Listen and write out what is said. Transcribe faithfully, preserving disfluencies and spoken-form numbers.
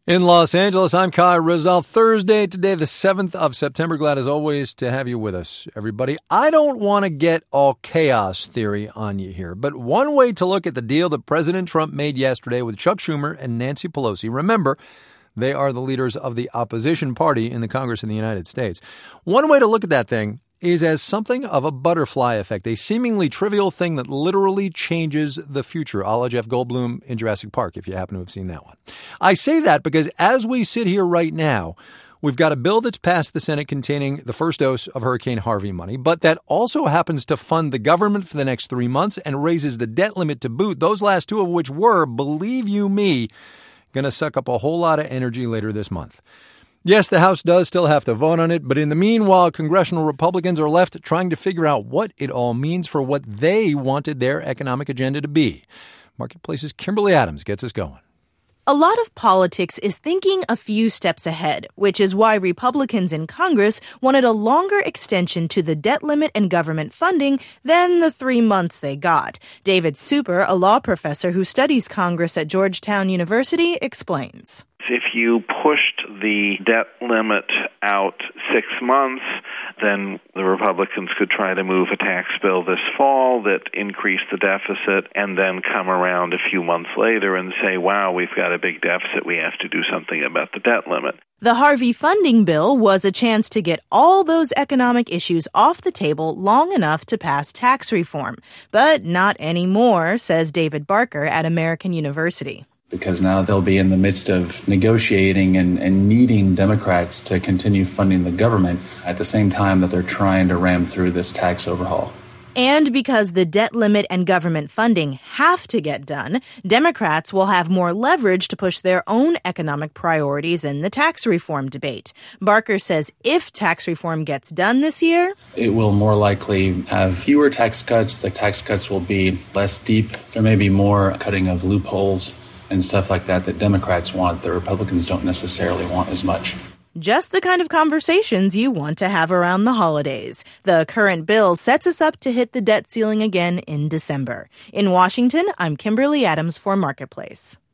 In Los Angeles, I'm Kai Ryssdal. Thursday, today, the seventh of September. Glad as always to have you with us, everybody. I don't want to get all chaos theory on you here, but one way to look at the deal that President Trump made yesterday with Chuck Schumer and Nancy Pelosi, remember, they are the leaders of the opposition party in the Congress in the United States. One way to look at that thing is as something of a butterfly effect, a seemingly trivial thing that literally changes the future, a la Jeff Goldblum in Jurassic Park, if you happen to have seen that one. I say that because as we sit here right now, we've got a bill that's passed the Senate containing the first dose of Hurricane Harvey money, but that also happens to fund the government for the next three months and raises the debt limit to boot, those last two of which were, believe you me, going to suck up a whole lot of energy later this month. Yes, the House does still have to vote on it, but in the meanwhile, congressional Republicans are left trying to figure out what it all means for what they wanted their economic agenda to be. Marketplace's Kimberly Adams gets us going. A lot of politics is thinking a few steps ahead, which is why Republicans in Congress wanted a longer extension to the debt limit and government funding than the three months they got. David Super, a law professor who studies Congress at Georgetown University, explains. If you pushed the debt limit out six months, then the Republicans could try to move a tax bill this fall that increased the deficit and then come around a few months later and say, wow, we've got a big deficit, we have to do something about the debt limit. The Harvey funding bill was a chance to get all those economic issues off the table long enough to pass tax reform. But not anymore, says David Barker at American University. Because now they'll be in the midst of negotiating and, and needing Democrats to continue funding the government at the same time that they're trying to ram through this tax overhaul. And because the debt limit and government funding have to get done, Democrats will have more leverage to push their own economic priorities in the tax reform debate. Barker says if tax reform gets done this year, it will more likely have fewer tax cuts. The tax cuts will be less deep. There may be more cutting of loopholes and stuff like that that Democrats want, the Republicans don't necessarily want as much. Just the kind of conversations you want to have around the holidays. The current bill sets us up to hit the debt ceiling again in December. In Washington, I'm Kimberly Adams for Marketplace.